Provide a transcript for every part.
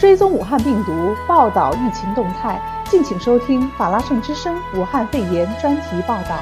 追踪武汉病毒，报道疫情动态，敬请收听法拉盛之声武汉肺炎专题报道。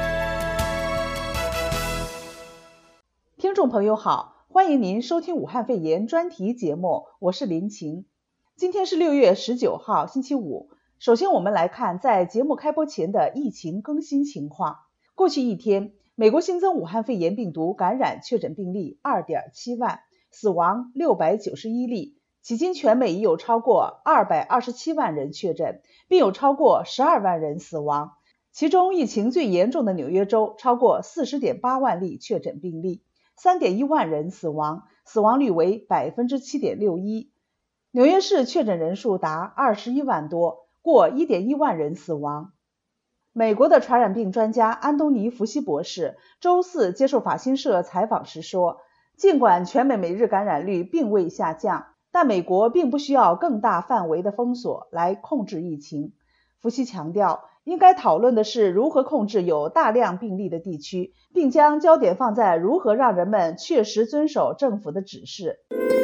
听众朋友好，欢迎您收听武汉肺炎专题节目，我是林晴。今天是6月19号，星期五。首先我们来看在节目开播前的疫情更新情况。过去一天，美国新增武汉肺炎病毒感染确诊病例 2.7 万，死亡691例。迄今全美已有超过227万人确诊，并有超过12万人死亡。其中疫情最严重的纽约州超过 40.8 万例确诊病例， 3.1 万人死亡，死亡率为 7.61%。 纽约市确诊人数达21万多，过 1.1 万人死亡。美国的传染病专家安东尼·福西博士周四接受法新社采访时说，尽管全美每日感染率并未下降，但美国并不需要更大范围的封锁来控制疫情。福西强调，应该讨论的是如何控制有大量病例的地区，并将焦点放在如何让人们确实遵守政府的指示。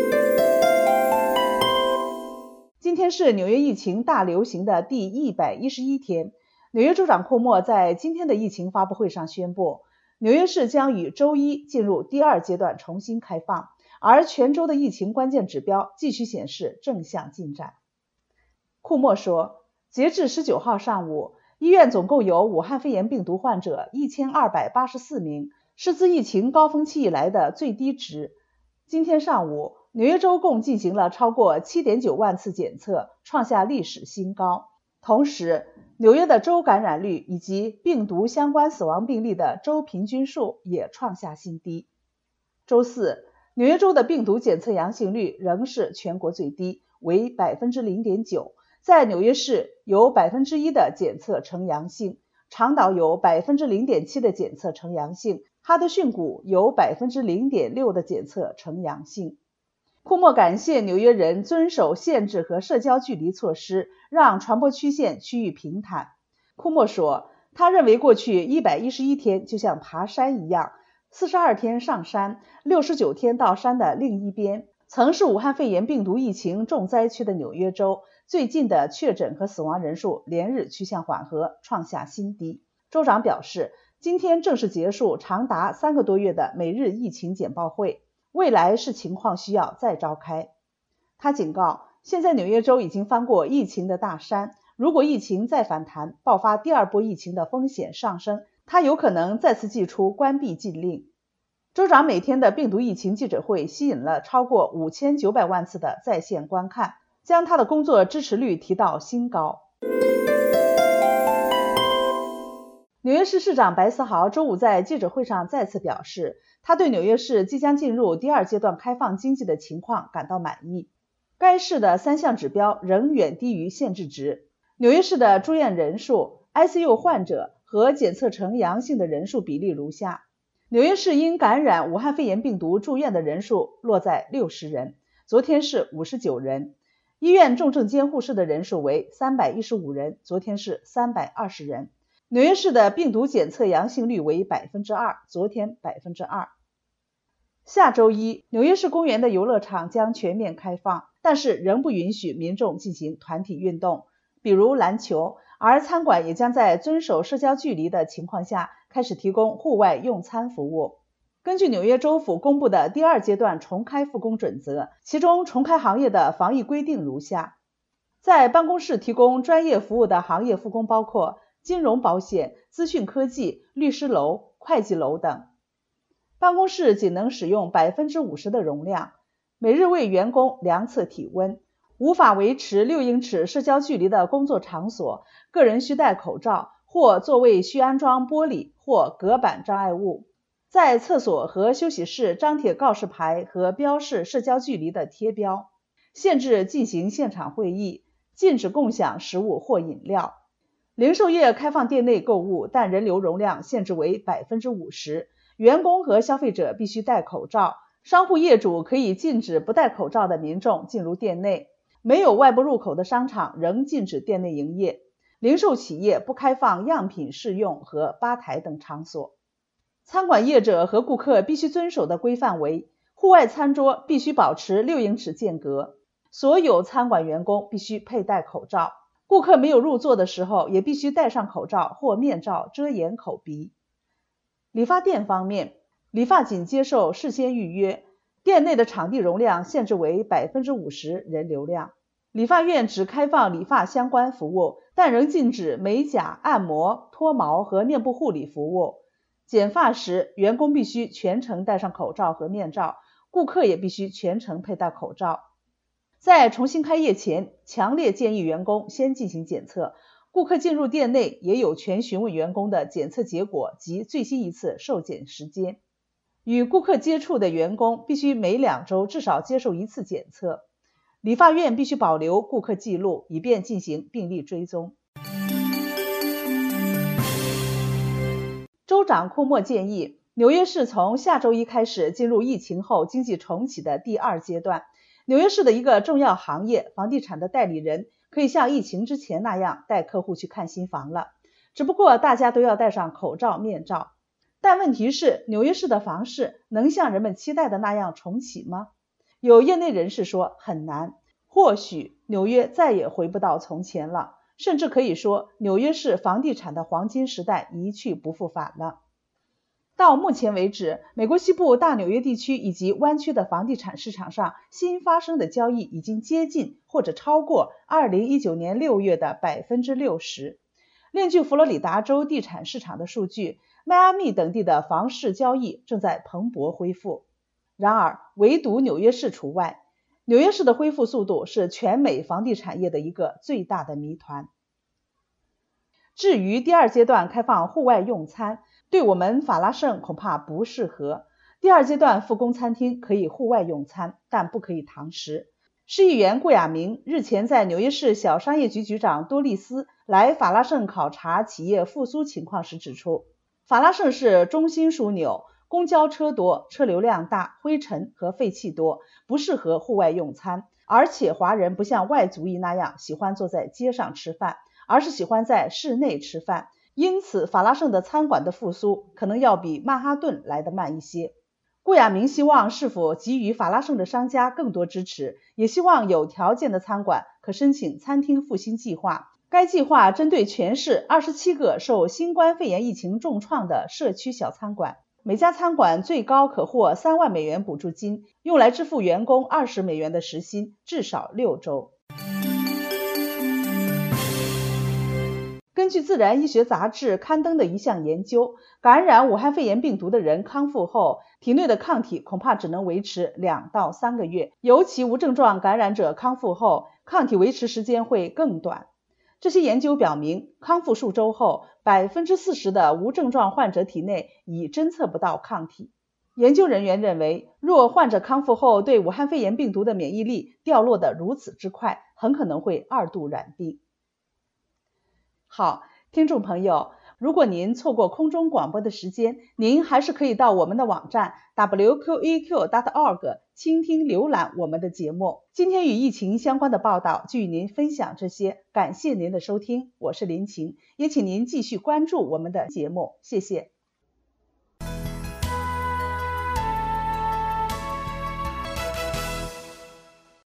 今天是纽约疫情大流行的第111天。纽约州长库莫在今天的疫情发布会上宣布，纽约市将于周一进入第2阶段重新开放，而全州的疫情关键指标继续显示正向进展。库莫说，截至19号上午，医院总共有武汉肺炎病毒患者1284名，是自疫情高峰期以来的最低值。今天上午，纽约州共进行了超过 7.9 万次检测，创下历史新高。同时，纽约的州感染率以及病毒相关死亡病例的州平均数也创下新低。周四，纽约州的病毒检测阳性率仍是全国最低，为 0.9%。 在纽约市有 1% 的检测呈阳性，长岛有 0.7% 的检测呈阳性，哈德逊谷有 0.6% 的检测呈阳性。库莫感谢纽约人遵守限制和社交距离措施，让传播曲线趋于平坦。库莫说，他认为过去111天就像爬山一样，42天上山，69天到山的另一边。曾是武汉肺炎病毒疫情重灾区的纽约州，最近的确诊和死亡人数连日趋向缓和，创下新低。州长表示，今天正式结束长达3个多月的每日疫情简报会，未来视情况需要再召开。他警告，现在纽约州已经翻过疫情的大山，如果疫情再反弹，爆发第2波疫情的风险上升，他有可能再次祭出关闭禁令。州长每天的病毒疫情记者会吸引了超过5900万次的在线观看，将他的工作支持率提到新高。纽约市市长白思豪周五在记者会上再次表示，他对纽约市即将进入第2阶段开放经济的情况感到满意。该市的3项指标仍远低于限制值。纽约市的住院人数、ICU 患者和检测呈阳性的人数比例如下。纽约市因感染武汉肺炎病毒住院的人数落在60人，昨天是59人。医院重症监护室的人数为315人，昨天是320人。纽约市的病毒检测阳性率为 2%， 昨天 2%。 下周一，纽约市公园的游乐场将全面开放，但是仍不允许民众进行团体运动，比如篮球，而餐馆也将在遵守社交距离的情况下开始提供户外用餐服务。根据纽约州府公布的第2阶段重开复工准则，其中重开行业的防疫规定如下：在办公室提供专业服务的行业复工包括金融保险、资讯科技、律师楼、会计楼等。办公室仅能使用 50% 的容量，每日为员工量测体温。无法维持6英尺社交距离的工作场所，个人需戴口罩，或座位需安装玻璃或隔板障碍物。在厕所和休息室张贴告示牌和标示社交距离的贴标。限制进行现场会议，禁止共享食物或饮料。零售业开放店内购物，但人流容量限制为 50%， 员工和消费者必须戴口罩，商户业主可以禁止不戴口罩的民众进入店内。没有外部入口的商场仍禁止店内营业，零售企业不开放样品试用和吧台等场所。餐馆业者和顾客必须遵守的规范为：户外餐桌必须保持6英尺间隔， 所有餐馆员工必须佩戴口罩，顾客没有入座的时候也必须戴上口罩或面罩遮掩口鼻。理发店方面，理发仅接受事先预约，店内的场地容量限制为 50% 人流量。理发院只开放理发相关服务，但仍禁止美甲、按摩、脱毛和面部护理服务。剪发时，员工必须全程戴上口罩和面罩，顾客也必须全程佩戴口罩。在重新开业前，强烈建议员工先进行检测，顾客进入店内也有权询问员工的检测结果及最新一次受检时间。与顾客接触的员工必须每2周至少接受1次检测。理发院必须保留顾客记录，以便进行病例追踪。州长库莫建议，纽约市从下周一开始进入疫情后经济重启的第2阶段。纽约市的一个重要行业，房地产的代理人，可以像疫情之前那样带客户去看新房了，只不过大家都要戴上口罩、面罩。但问题是，纽约市的房市能像人们期待的那样重启吗？有业内人士说很难，或许纽约再也回不到从前了，甚至可以说纽约市房地产的黄金时代一去不复返了。到目前为止，美国西部大纽约地区以及湾区的房地产市场上新发生的交易已经接近或者超过2019年6月的 60%。另据佛罗里达州地产市场的数据，迈阿密等地的房市交易正在蓬勃恢复。然而，唯独纽约市除外。纽约市的恢复速度是全美房地产业的一个最大的谜团。至于第2阶段开放户外用餐，对我们法拉盛恐怕不适合。第2阶段复工餐厅可以户外用餐，但不可以堂食。市议员顾亚明日前在纽约市小商业局局长多利斯来法拉盛考察企业复苏情况时指出，法拉盛是中心枢纽，公交车多，车流量大，灰尘和废气多，不适合户外用餐。而且华人不像外族裔那样喜欢坐在街上吃饭，而是喜欢在室内吃饭。因此法拉盛的餐馆的复苏可能要比曼哈顿来得慢一些。顾亚明希望是否给予法拉盛的商家更多支持，也希望有条件的餐馆可申请餐厅复兴计划。该计划针对全市27个受新冠肺炎疫情重创的社区小餐馆，每家餐馆最高可获3万美元补助金，用来支付员工20美元的时薪，至少6周。根据《自然医学杂志》刊登的一项研究，感染武汉肺炎病毒的人康复后，体内的抗体恐怕只能维持2到3个月，尤其无症状感染者康复后，抗体维持时间会更短。这些研究表明，康复数周后，40%的无症状患者体内已侦测不到抗体。研究人员认为，若患者康复后对武汉肺炎病毒的免疫力掉落得如此之快，很可能会2度染病。好，听众朋友，如果您错过空中广播的时间，您还是可以到我们的网站 wqeq.org 倾听浏览我们的节目。今天与疫情相关的报道就与您分享这些，感谢您的收听，我是林晴，也请您继续关注我们的节目，谢谢。